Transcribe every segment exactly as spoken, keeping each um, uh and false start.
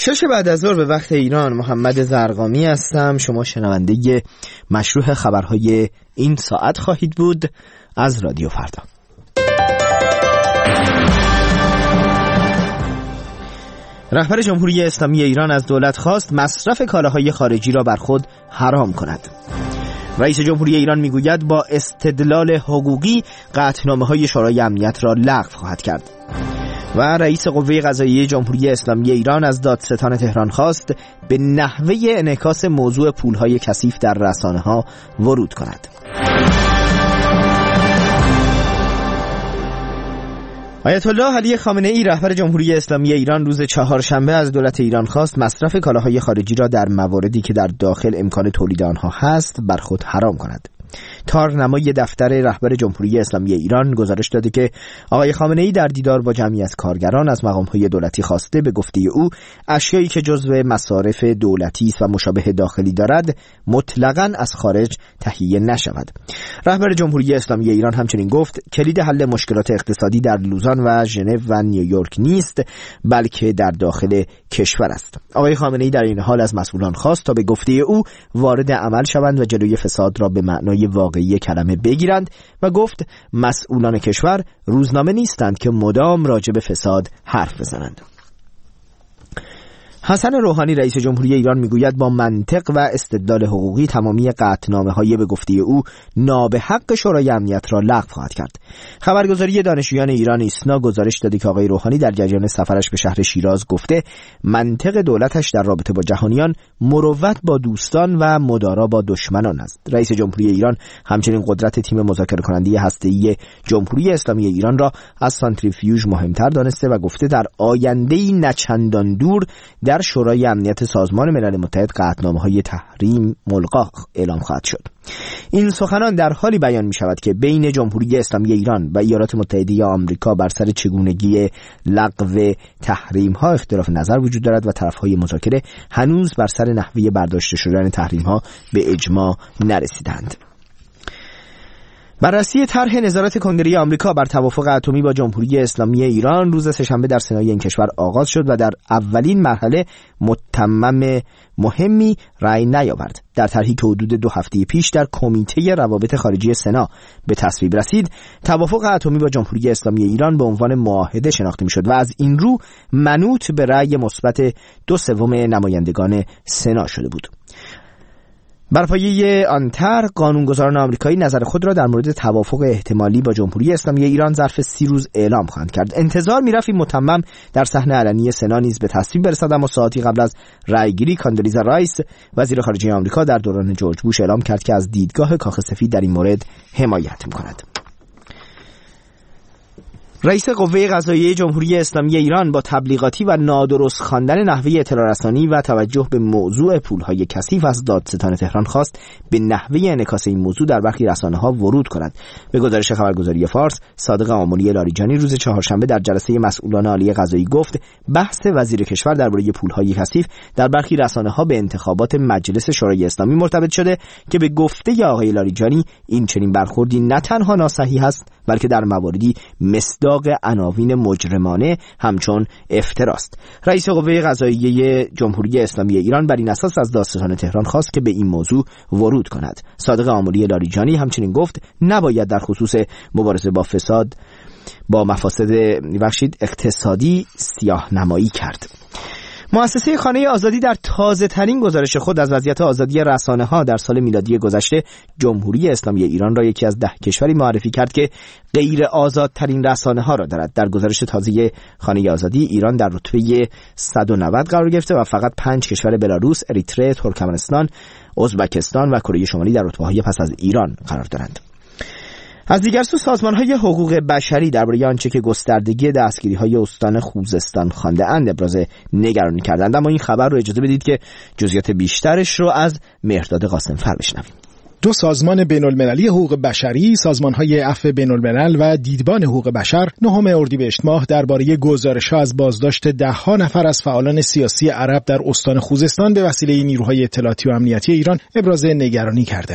شش بعد از ظهر به وقت ایران، محمد زرقامی هستم. شما شنونده مشروع خبرهای این ساعت خواهید بود از رادیو فردا. رهبر جمهوری اسلامی ایران از دولت خواست مصرف کالاهای خارجی را بر خود حرام کند. رئیس جمهوری ایران میگوید با استدلال حقوقی قطعنامه‌های شورای امنیت را لغو خواهد کرد. و رئیس قوه قضاییه جمهوری اسلامی ایران از دادستان تهران خواست به نحوه انعکاس موضوع پولهای کثیف در رسانه‌ها ورود کند. آیت الله علی خامنه ای رهبر جمهوری اسلامی ایران روز چهارشنبه از دولت ایران خواست مصرف کالاهای خارجی را در مواردی که در داخل امکان تولید آنها هست بر خود حرام کند. تارنمای دفتر رهبر جمهوری اسلامی ایران گزارش داده که آقای خامنه ای در دیدار با جمعی از کارگران از مقام‌های دولتی خواسته به گفته او اشیایی که جزو مصارف دولتی است و مشابه داخلی دارد مطلقاً از خارج تهیه نشود. رهبر جمهوری اسلامی ایران همچنین گفت کلید حل مشکلات اقتصادی در لوزان و ژنو و نیویورک نیست، بلکه در داخل کشور است. آقای خامنه ای در این حال از مسئولان خواست تا به گفته او وارد عمل شوند و جلوی فساد را به معنای واقعی کلمه بگیرند و گفت مسئولان کشور روزنامه نیستند که مدام راجع به فساد حرف بزنند. حسن روحانی رئیس جمهوری ایران میگوید با منطق و استدلال حقوقی تمامی قطعنامه‌های به گفته او نابحق شورای امنیت را لغو خواهد کرد. خبرگزاری دانشجویان ایران ایسنا گزارش داده که آقای روحانی در جریان سفرش به شهر شیراز گفته منطق دولتش در رابطه با جهانیان مروت با دوستان و مدارا با دشمنان است. رئیس جمهوری ایران همچنین قدرت تیم مذاکره کننده هسته‌ای جمهوری اسلامی ایران را از سانتریفیوژ مهمتر دانسته و گفته در آینده‌ای نچندان دور در شورای امنیت سازمان ملل متحد قطعنامه‌های تحریم ملغا اعلام خواهد شد. این سخنان در حالی بیان می شود که بین جمهوری اسلامی ایران و ایالات متحده آمریکا بر سر چگونگی لغو تحریم ها اختلاف نظر وجود دارد و طرف های مذاکره هنوز بر سر نحوه برداشته شدن تحریم ها به اجماع نرسیدند. بررسی طرح نظارت کنگره آمریکا بر توافق اتمی با جمهوری اسلامی ایران روز سه‌شنبه در سنای این کشور آغاز شد و در اولین مرحله متمم مهمی رأی نیاورد. در طرحی که حدود دو هفته پیش در کمیته روابط خارجی سنا به تصویب رسید، توافق اتمی با جمهوری اسلامی ایران به عنوان معاهده شناخته می‌شد و از این رو منوط به رأی مثبت دو سوم نمایندگان سنا شده بود. بر پایه آن طرح قانونگذاران آمریکایی نظر خود را در مورد توافق احتمالی با جمهوری اسلامی ایران ظرف سی روز اعلام خواهند کرد. انتظار می‌رفت این متمم در صحنه علنی سنا نیز به تصویب برسد، اما ساعتی قبل از رأیگیری کاندولیزا رایس وزیر خارجه آمریکا در دوران جورج بوش اعلام کرد که از دیدگاه کاخ سفید در این مورد حمایت می‌کند. رئیس قوه قضاییه جمهوری اسلامی ایران با تبلیغاتی و نادرست خواندن نحوه اطلاع رسانی و توجه به موضوع پولهای کثیف از دادستان تهران خواست به نحوه انعکاس این موضوع در برخی رسانه‌ها ورود کند. به گزارش خبرگزاری فارس، صادق آملی لاریجانی روز چهارشنبه در جلسه مسئولان عالی قضایی گفت بحث وزیر کشور درباره پولهای کثیف در برخی رسانه‌ها به انتخابات مجلس شورای اسلامی مرتبط شده که به گفته آقای لاریجانی این چنین برخوردی نه تنها ناصحیح است بلکه در مواردی مصداق عناوین مجرمانه همچون افتراست. رئیس قوه قضاییه جمهوری اسلامی ایران بر این اساس از دادستان تهران خواست که به این موضوع ورود کند. صادق آملی لاریجانی همچنین گفت نباید در خصوص مبارزه با فساد با مفاسد بخشید اقتصادی سیاه نمایی کرد. مؤسسه خانه آزادی در تازه ترین گزارش خود از وضعیت آزادی رسانه ها در سال میلادی گذشته جمهوری اسلامی ایران را یکی از ده کشوری معرفی کرد که غیر آزادترین رسانه ها را دارد. در گزارش تازه خانه آزادی ایران در رتبه صد و نود قرار گرفته و فقط پنج کشور بلاروس، اریتره، ترکمنستان، ازبکستان و کره شمالی در رتبه های پس از ایران قرار دارند. از دیگر سو سازمان‌های حقوق بشری درباره آنچه که گستردگی دستگیری‌های استان خوزستان خوانده اند ابراز نگرانی کردند، اما این خبر رو اجازه بدید که جزئیات بیشترش رو از مهرداد قاسم‌فر بشنویم. دو سازمان بین‌المللی حقوق بشری، سازمان‌های عفو بین‌الملل و دیدبان حقوق بشر نهم اردیبهشت ماه درباره گزارش‌ها از بازداشت ده‌ها نفر از فعالان سیاسی عرب در استان خوزستان به وسیله نیروهای اطلاعاتی و امنیتی ایران ابراز نگرانی کردند.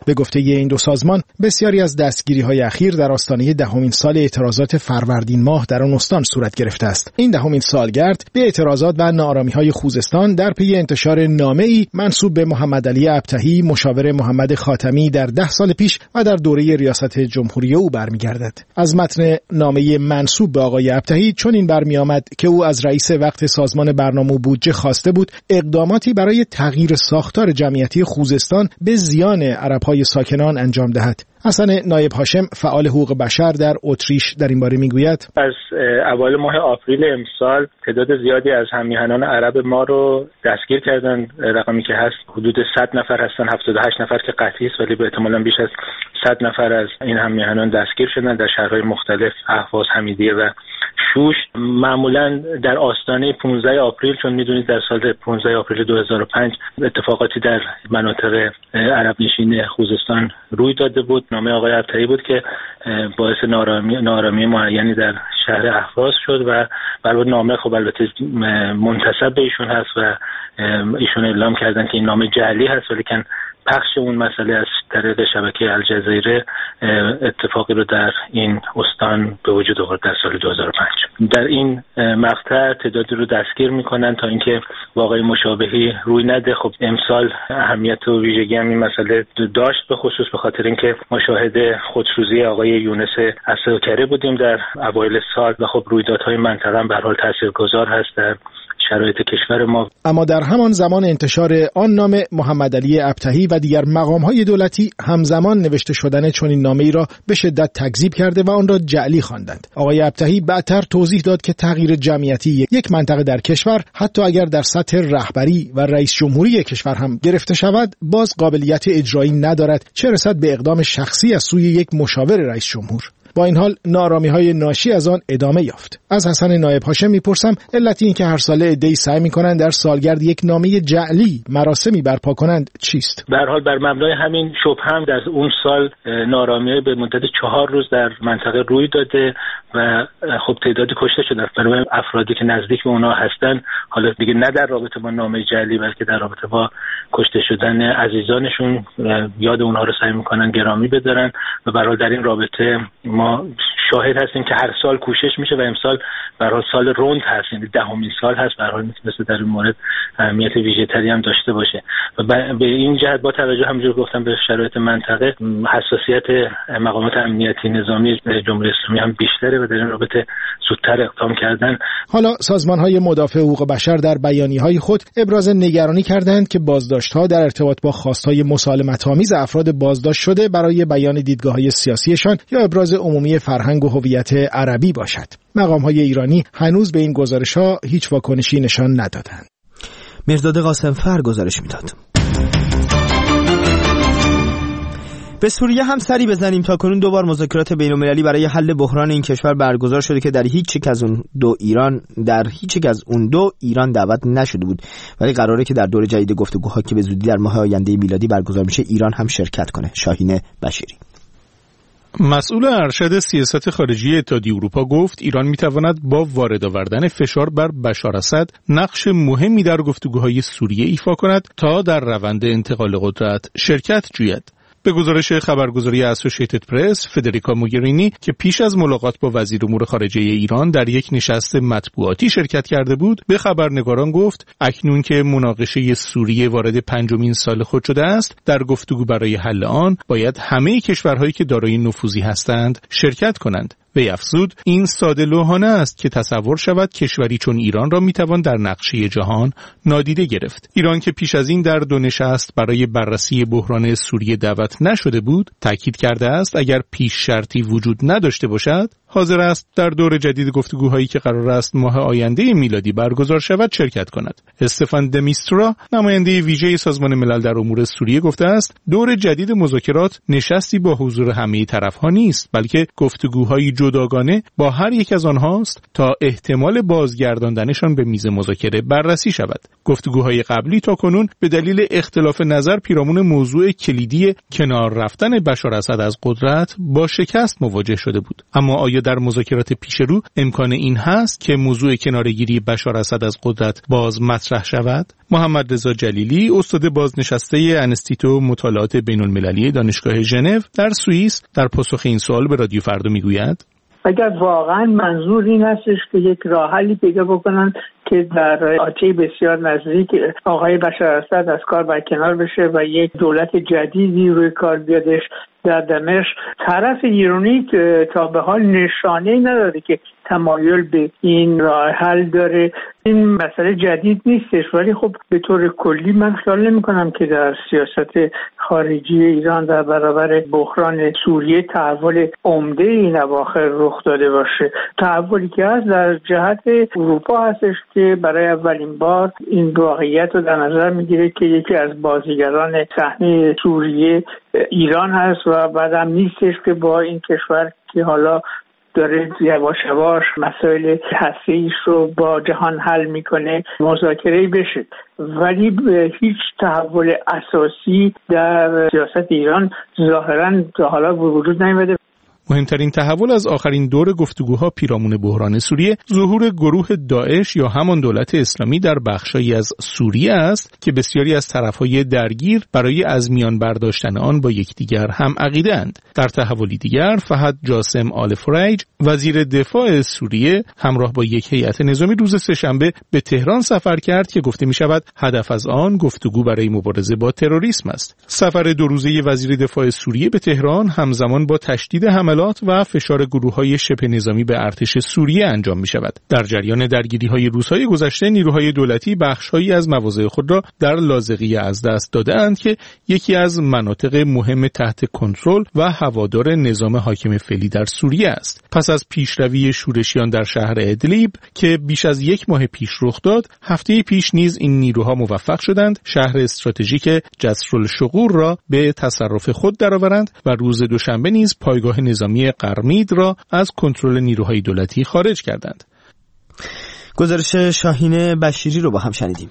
به گفته این دو سازمان، بسیاری از دستگیری‌های اخیر در آستانه دهمین سال اعتراضات فروردین ماه در آن استان صورت گرفته است. این دهمین سالگرد به اعتراضات و ناآرامی‌های خوزستان در پی انتشار نامه‌ای منسوب به محمد علی ابتهی، مشاور محمد خاتمی در ده سال پیش و در دوره ریاست جمهوری او برمیگردد. از متن نامه منسوب به آقای ابتهی چنین برمی‌آمد که او از رئیس وقت سازمان برنامه و بودجه خواسته بود اقداماتی برای تغییر ساختار جمعیتی خوزستان به زیان عرب‌های ساکنان انجام دهد. حسن نایب هاشم، فعال حقوق بشر در اتریش، در این باره میگوید: از اوایل ماه آپریل امسال تعداد زیادی از هم‌میهنان عرب ما رو دستگیر کردن. رقمی که هست حدود صد نفر هستن، هفتاد و هشت نفر که قطعی است، ولی به احتمالاً بیش از صد نفر از این هم‌میهنان دستگیر شدن در شهرهای مختلف، اهواز، حمیدیه و شوش. معمولاً در آستانه پانزده آپریل، چون میدونید در سال پانزده آپریل دو هزار و پنج اتفاقاتی در مناطق عرب نشین خوزستان روی داده بود. نامه آقای ابتهی بود که باعث نارامی نارامی معینی در شهر اهواز شد و برای نامه خب البته منتسب به ایشون هست و ایشون اعلام کردن که این نامه جعلی هست، ولی که پخش اون مسئله از طریق شبکه الجزیره اتفاقی رو در این استان به وجود آورد در سال دو هزار و پنج. در این مقطع تعدادی رو دستگیر میکنن تا اینکه واقعی مشابهی روی نده. خب امسال اهمیت و ویژگی هم این مسئله داشت، به خصوص به خاطر اینکه ما شاهد خودسوزی آقای یونس اسدکری بودیم در اوایل سال و خب رویدادهای منطقه هم به هر حال تاثیرگذار هست در شرایط کشور ما. اما در همان زمان انتشار آن نامه، محمد علی ابتهی و دیگر مقام‌های دولتی همزمان نوشته شدن چنین نامه‌ای را به شدت تکذیب کرده و آن را جعلی خواندند. آقای ابتهی بعدتر توضیح داد که تغییر جمعیتی یک منطقه در کشور، حتی اگر در سطح رهبری و رئیس جمهوری کشور هم گرفته شود، باز قابلیت اجرایی ندارد، چه رسد به اقدام شخصی از سوی یک مشاور رئیس جمهور. با این حال ناآرامی‌های ناشی از آن ادامه یافت. از حسن نایب هاشم میپرسم علت این که هر ساله عده‌ای سعی می‌کنند در سالگرد یک نامه جعلی مراسمی برپا کنند چیست؟ به هر حال بر مبنای همین شبهه هم در اون سال ناآرامی به مدت چهار روز در منطقه روی داده و خب تعدادی کشته شدن. برای افرادی که نزدیک به اونها هستن، حالا دیگه نه در رابطه با نامه جعلی بلکه در رابطه با کشته شدن عزیزانشون، یاد اونها رو سعی می‌کنن گرامی بدارن و به هر حال در این رابطه ما شاهد هستیم که هر سال کوشش میشه و امسال به هر حال سال روند هست، یعنی دهمین سال هست، به هر حال مثل در این مورد اهمیت ویژه‌تری هم داشته باشه و به این جهت با توجه همونجور گفتم به شرایط منطقه، حساسیت مقامات امنیتی نظامی جمهوری اسلامی هم بیشتره و در این رابطه زودتر اقدام کردن. حالا سازمان‌های مدافع حقوق بشر در بیانیه‌های خود ابراز نگرانی کردند که بازداشت‌ها در ارتباط با خواست‌های مسالمت‌آمیز افراد بازداشت شده برای بیان دیدگاه‌های سیاسیشان یا ابراز عمومی فرهنگ و هویت عربی باشد. مقام‌های ایرانی هنوز به این گزارش‌ها هیچ واکنشی نشان ندادند. مرداد قاسمفر گزارش میداد. به سوریه هم سری بزنیم. تا کنون دو بار مذاکرات بین‌المللی برای حل بحران این کشور برگزار شده که در هیچ یک از اون دو ایران در هیچ یک از اون دو ایران دعوت نشده بود، ولی قراره که در دور جدید گفتگوها که به زودی در ماه آینده میلادی برگزار میشه ایران هم شرکت کنه. شاهین بشیری، مسئول ارشد سیاست خارجی اتحادیه اروپا، گفت ایران میتواند با وارد آوردن فشار بر بشار اسد نقش مهمی در گفتگوهای سوریه ایفا کند تا در روند انتقال قدرت شرکت جوید. به گزارش خبرگزاری اسوسییتد پرس، فدریکا موگرینی که پیش از ملاقات با وزیر امور خارجه ایران در یک نشست مطبوعاتی شرکت کرده بود، به خبرنگاران گفت اکنون که مناقشه سوریه وارد پنجمین سال خود شده است، در گفتگو برای حل آن باید همه کشورهایی که دارای نفوذی هستند شرکت کنند. وی افزود این ساده لوحانه است که تصور شود کشوری چون ایران را میتوان در نقشه جهان نادیده گرفت. ایران که پیش از این در دو نشست برای بررسی بحران سوریه دعوت نشده بود، تاکید کرده است اگر پیش شرطی وجود نداشته باشد، حاضر است در دور جدید گفتگوهایی که قرار است ماه آینده میلادی برگزار شود شرکت کند. استفان دمیسترا، نماینده ویژه سازمان ملل در امور سوریه، گفته است دور جدید مذاکرات نشستی با حضور همه طرف‌ها نیست، بلکه گفتگوهای جداگانه با هر یک از آنهاست تا احتمال بازگرداندنشان به میز مذاکره بررسی شود. گفتگوهای قبلی تا کنون به دلیل اختلاف نظر پیرامون موضوع کلیدی کنار رفتن بشار اسد از قدرت با شکست مواجه شده بود. اما آیا در مذاکرات پیش رو امکان این هست که موضوع کناره‌گیری بشار اسد از قدرت باز مطرح شود؟ محمد رضا جلیلی، استاد بازنشسته انستیتو مطالعات بین‌المللی دانشگاه ژنو در سوئیس، در پاسخ این سوال به رادیو فردا میگوید: اگر واقعا منظور این هستش که یک راه حلی پیدا بکنن که در آتی بسیار نزدیک آقای بشار اسد از کار برکنار بشه و یک دولت جدیدی روی کار بیادش در دمشق، طرف ایرانی که تا به حال نشانه‌ای نداره که تمایل به این راه حل داره. این مسئله جدید نیستش، ولی خب به طور کلی من خیال نمی کنم که در سیاست خارجی ایران در برابر بحران سوریه تحول عمده این اواخر رخ داده باشه. تحولی که هست در جهت اروپا هستش که برای اولین بار این واقعیت رو در نظر میگیره که یکی از بازیگران صحنه سوریه ایران هست و بعدم نیستش که با این کشور که حالا داره یواش یواش مسائل هسته‌ایش رو با جهان حل میکنه مذاکره بشه، ولی هیچ تحول اساسی در سیاست ایران ظاهراً تا حالا وجود نیامده. مهمترین تحول از آخرین دور گفتگوها پیرامون بحران سوریه ظهور گروه داعش یا همان دولت اسلامی در بخشایی از سوریه است که بسیاری از طرفهای درگیر برای از میان برداشتن آن با یکدیگر هم عقیده اند. در تحولی دیگر، فهد جاسم آل فریج، وزیر دفاع سوریه، همراه با یک هیئت نظامی روز سه‌شنبه به تهران سفر کرد که گفته می شود هدف از آن گفتگو برای مبارزه با تروریسم است. سفر دو روزه وزیر دفاع سوریه به تهران همزمان با تشدید حملات و فشار گروه‌های شبه نظامی به ارتش سوریه انجام می‌شود. در جریان درگیری‌های روزهای گذشته، نیروهای دولتی بخش‌هایی از مواضع خود را در لاذقیه از دست داده‌اند که یکی از مناطق مهم تحت کنترل و هوادار نظام حاکم فعلی در سوریه است. پس از پیشروی شورشیان در شهر ادلیب که بیش از یک ماه پیش رخ داد، هفته پیش نیز این نیروها موفق شدند شهر استراتژیک جسرالشغور را به تصرف خود درآورند و روز دوشنبه نیز پایگاه نظامی قرمید را از کنترل نیروهای دولتی خارج کردند. گزارش شاهین بشیری رو با هم شنیدیم.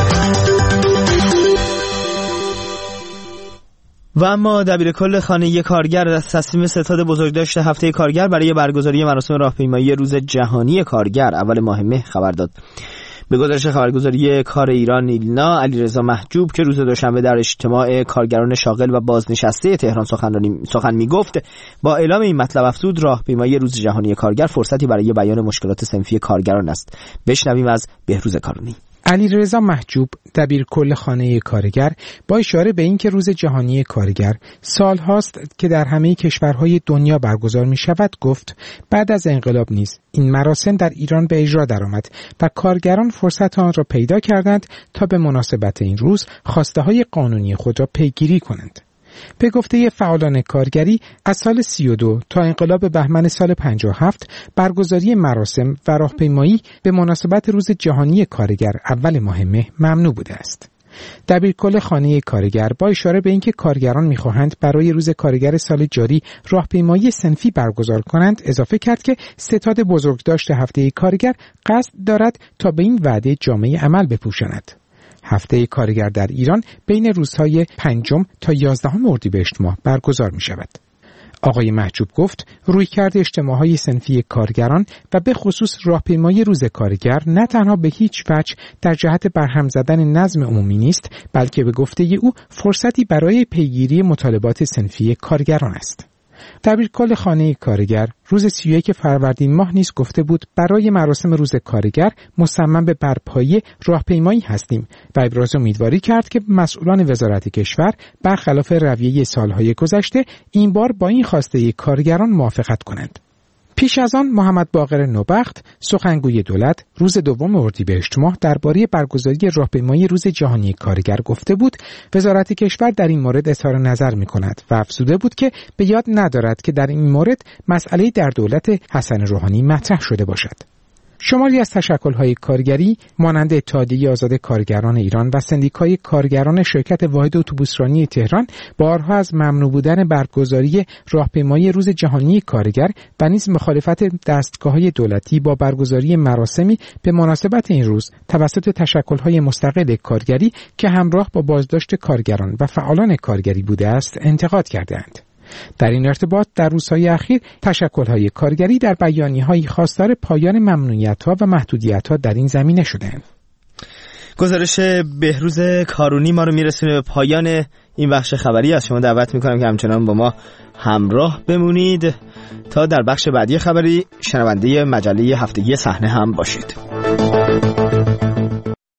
و اما دبیرکل خانه کارگر از تصمیم ستاد بزرگداشت هفته کارگر برای برگزاری مراسم راهپیمایی روز جهانی کارگر اول ماه مه خبر داد. به گزارش خبرگزاری کار ایران نیلنا، علیرضا محجوب که روز دوشنبه در اجتماع کارگران شاغل و بازنشسته تهران سخنرانی سخن میگفت، با اعلام این مطلب افزود راهپیمایی روز جهانی کارگر فرصتی برای بیان مشکلات صنفی کارگران است. بشنویم از بهروز کارونی. علیرضا محجوب، دبیرکل خانه کارگر، با اشاره به اینکه روز جهانی کارگر سال هاست که در همه کشورهای دنیا برگزار می شود گفت بعد از انقلاب نیز این مراسم در ایران به اجرا درآمد و کارگران فرصت آن را پیدا کردند تا به مناسبت این روز خواسته های قانونی خود را پیگیری کنند. به گفته فعالان کارگری، از سال سی و دو تا انقلاب بهمن سال پنجاه و هفت برگزاری مراسم و راهپیمایی به مناسبت روز جهانی کارگر اول ماه مه ممنوع بوده است. دبیرکل خانه کارگر با اشاره به اینکه کارگران می‌خواهند برای روز کارگر سال جاری راهپیمایی صنفی برگزار کنند اضافه کرد که ستاد بزرگداشت هفته کارگر قصد دارد تا به این وعده جامعه عمل بپوشاند. هفته کارگر در ایران بین روزهای پنجم تا یازدهم اردیبهشت ماه برگزار می شود. آقای محجوب گفت رویکرد اجتماعهای صنفی کارگران و به خصوص راهپیمایی روز کارگر نه تنها به هیچ وجه در جهت برهم زدن نظم عمومی نیست، بلکه به گفته او فرصتی برای پیگیری مطالبات صنفی کارگران است. دبیرکل خانه کارگر روز سی و یک فروردین ماه نیز گفته بود برای مراسم روز کارگر مصمم به برپایی راهپیمایی هستیم و ابراز امیدواری کرد که مسئولان وزارت کشور برخلاف رویه سالهای گذشته این بار با این خواسته کارگران موافقت کنند. پیش از آن محمد باقر نوبخت، سخنگوی دولت، روز دوم اردیبهشت ماه درباره برگزاری راهپیمایی روز جهانی کارگر گفته بود وزارت کشور در این مورد اظهار نظر می‌کند و افزوده بود که به یاد ندارد که در این مورد مسئله در دولت حسن روحانی مطرح شده باشد. شماری از تشکل‌های کارگری مانند اتحادیه آزاد کارگران ایران و سندیکای کارگران شرکت واحد اتوبوسرانی تهران بارها از ممنوع بودن برگزاری راهپیمایی روز جهانی کارگر و نیز مخالفت دستگاه‌های دولتی با برگزاری مراسمی به مناسبت این روز توسط تشکل‌های مستقل کارگری که همراه با بازداشت کارگران و فعالان کارگری بوده است انتقاد کردند. در این ارتباط در روزهای اخیر تشکل‌های کارگری در بیانیه‌های خواستار پایان ممنوعیت‌ها و محدودیت‌ها در این زمینه شدند. گزارش بهروز کارونی ما رو میرسونه به پایان این بخش خبری. از شما دعوت میکنم که همچنان با ما همراه بمونید تا در بخش بعدی خبری شنونده مجله هفتگی صحنه هم باشید.